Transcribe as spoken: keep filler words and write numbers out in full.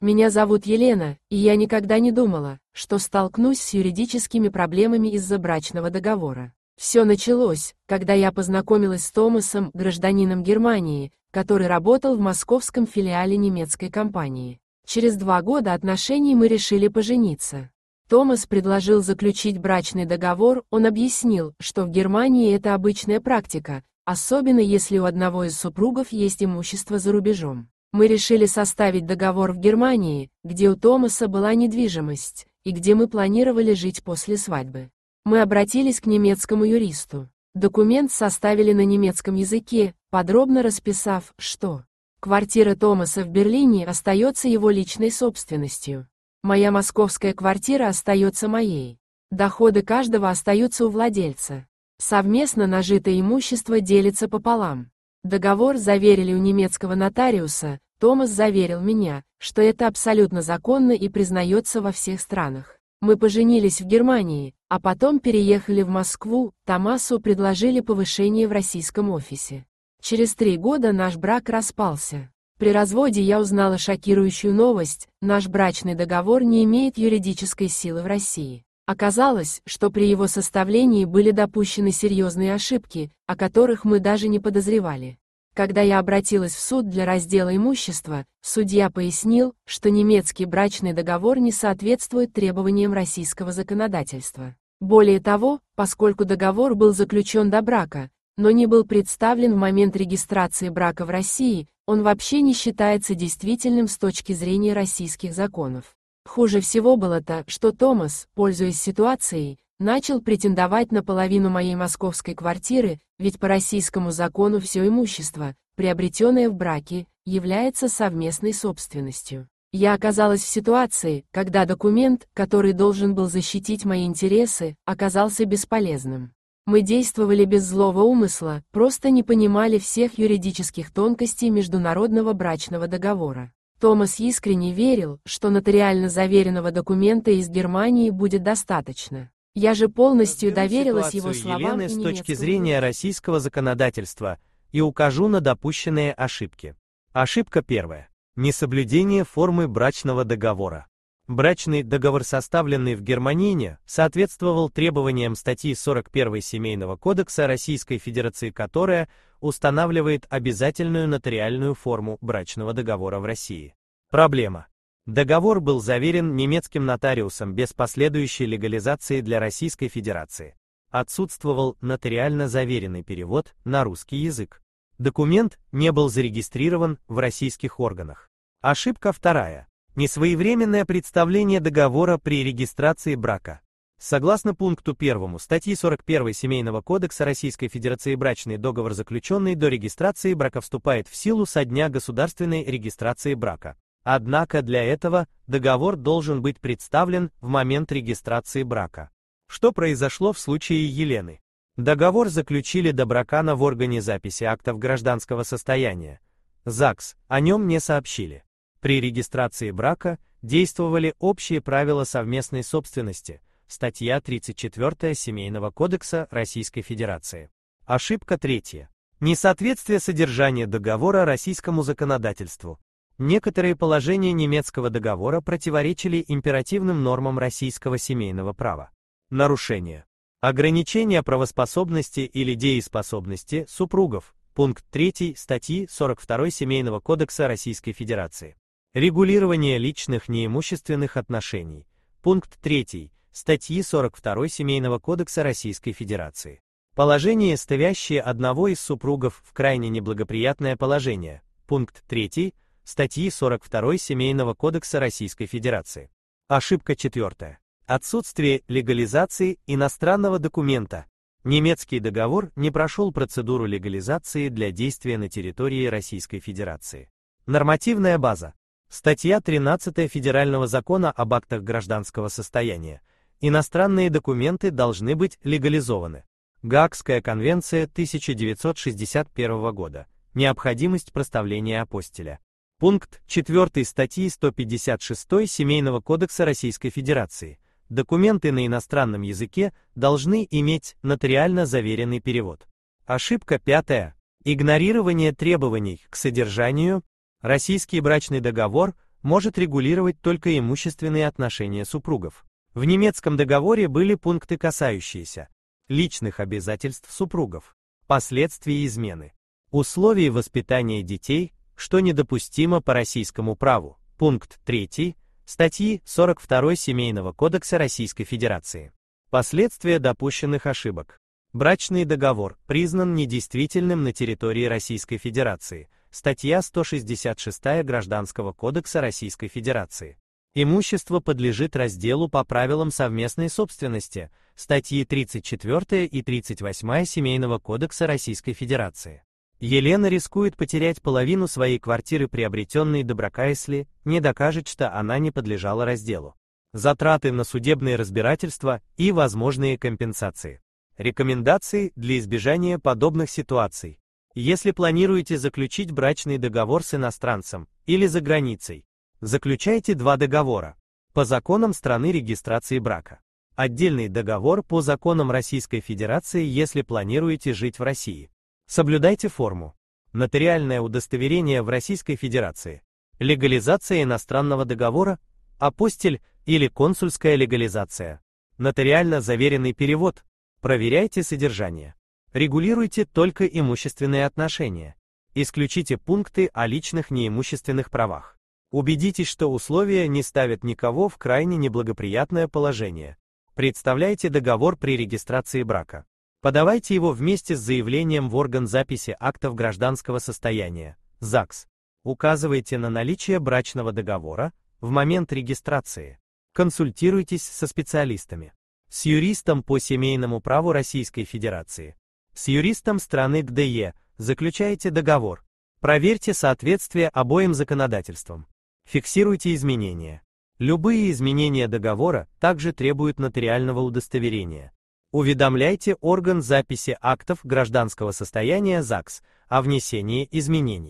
Меня зовут Елена, и я никогда не думала, что столкнусь с юридическими проблемами из-за брачного договора. Все началось, когда я познакомилась с Томасом, гражданином Германии, который работал в московском филиале немецкой компании. Через два года отношений мы решили пожениться. Томас предложил заключить брачный договор, он объяснил, что в Германии это обычная практика, особенно если у одного из супругов есть имущество за рубежом. Мы решили составить договор в Германии, где у Томаса была недвижимость, и где мы планировали жить после свадьбы. Мы обратились к немецкому юристу. Документ составили на немецком языке, подробно расписав, что квартира Томаса в Берлине остается его личной собственностью. Моя московская квартира остается моей. Доходы каждого остаются у владельца. Совместно нажитое имущество делится пополам. Договор заверили у немецкого нотариуса, Томас заверил меня, что это абсолютно законно и признается во всех странах. Мы поженились в Германии, а потом переехали в Москву, Томасу предложили повышение в российском офисе. Через три года наш брак распался. При разводе я узнала шокирующую новость: наш брачный договор не имеет юридической силы в России. Оказалось, что при его составлении были допущены серьезные ошибки, о которых мы даже не подозревали. Когда я обратилась в суд для раздела имущества, судья пояснил, что немецкий брачный договор не соответствует требованиям российского законодательства. Более того, поскольку договор был заключен до брака, но не был представлен в момент регистрации брака в России, он вообще не считается действительным с точки зрения российских законов. Хуже всего было то, что Томас, пользуясь ситуацией, начал претендовать на половину моей московской квартиры, ведь по российскому закону все имущество, приобретенное в браке, является совместной собственностью. Я оказалась в ситуации, когда документ, который должен был защитить мои интересы, оказался бесполезным. Мы действовали без злого умысла, просто не понимали всех юридических тонкостей международного брачного договора. Томас искренне верил, что нотариально заверенного документа из Германии будет достаточно. Я же полностью доверилась его словам Елены и с точки немецкому зрения языку. российского законодательства и укажу на допущенные ошибки. Ошибка первая. Несоблюдение формы брачного договора. Брачный договор, составленный в Германии, соответствовал требованиям статьи сорок первой Семейного кодекса Российской Федерации, которая устанавливает обязательную нотариальную форму брачного договора в России. Проблема. Договор был заверен немецким нотариусом без последующей легализации для Российской Федерации. Отсутствовал нотариально заверенный перевод на русский язык. Документ не был зарегистрирован в российских органах. Ошибка вторая. Несвоевременное представление договора при регистрации брака. Согласно пункту первому статьи сорок первой Семейного кодекса Российской Федерации, брачный договор, заключенный до регистрации брака, вступает в силу со дня государственной регистрации брака. Однако для этого договор должен быть представлен в момент регистрации брака. Что произошло в случае Елены? Договор заключили до брака в органе записи актов гражданского состояния. ЗАГС, о нем не сообщили. При регистрации брака действовали общие правила совместной собственности, статья тридцать четвёртая Семейного кодекса Российской Федерации. Ошибка третья. Несоответствие содержания договора российскому законодательству. Некоторые положения немецкого договора противоречили императивным нормам российского семейного права. Нарушение. Ограничение правоспособности или дееспособности супругов. Пункт третий статьи сорок второй Семейного кодекса Российской Федерации. Регулирование личных неимущественных отношений. Пункт третий статьи сорок второй Семейного кодекса Российской Федерации. Положение, ставящее одного из супругов в крайне неблагоприятное положение. Пункт третий статьи сорок второй Семейного кодекса Российской Федерации. Ошибка четвертая. Отсутствие легализации иностранного документа. Немецкий договор не прошел процедуру легализации для действия на территории Российской Федерации. Нормативная база. Статья тринадцатая Федерального закона об актах гражданского состояния. Иностранные документы должны быть легализованы. Гаагская конвенция тысяча девятьсот шестьдесят первого года. Необходимость проставления апостиля. Пункт четвёртый статьи сто пятьдесят шестой Семейного кодекса Российской Федерации. Документы на иностранном языке должны иметь нотариально заверенный перевод. Ошибка пятая. Игнорирование требований к содержанию. Российский брачный договор может регулировать только имущественные отношения супругов. В немецком договоре были пункты, касающиеся личных обязательств супругов, последствий измены, условий воспитания детей, что недопустимо по российскому праву, пункт третий, статьи сорок два Семейного кодекса Российской Федерации. Последствия допущенных ошибок. Брачный договор признан недействительным на территории Российской Федерации, статья сто шестьдесят шесть Гражданского кодекса Российской Федерации. Имущество подлежит разделу по правилам совместной собственности, статьи тридцать четыре и тридцать восемь Семейного кодекса Российской Федерации. Елена рискует потерять половину своей квартиры, приобретенной до брака, если не докажет, что она не подлежала разделу. Затраты на судебные разбирательства и возможные компенсации. Рекомендации для избежания подобных ситуаций. Если планируете заключить брачный договор с иностранцем или за границей, заключайте два договора по законам страны регистрации брака. Отдельный договор по законам Российской Федерации, если планируете жить в России. Соблюдайте форму. Нотариальное удостоверение в Российской Федерации. Легализация иностранного договора, апостиль или консульская легализация. Нотариально заверенный перевод. Проверяйте содержание. Регулируйте только имущественные отношения. Исключите пункты о личных неимущественных правах. Убедитесь, что условия не ставят никого в крайне неблагоприятное положение. Представляйте договор при регистрации брака. Подавайте его вместе с заявлением в орган записи актов гражданского состояния, ЗАГС. Указывайте на наличие брачного договора в момент регистрации. Консультируйтесь со специалистами. С юристом по семейному праву Российской Федерации. С юристом страны гэ дэ е заключайте договор. Проверьте соответствие обоим законодательствам. Фиксируйте изменения. Любые изменения договора также требуют нотариального удостоверения. Уведомляйте орган записи актов гражданского состояния ЗАГС о внесении изменений.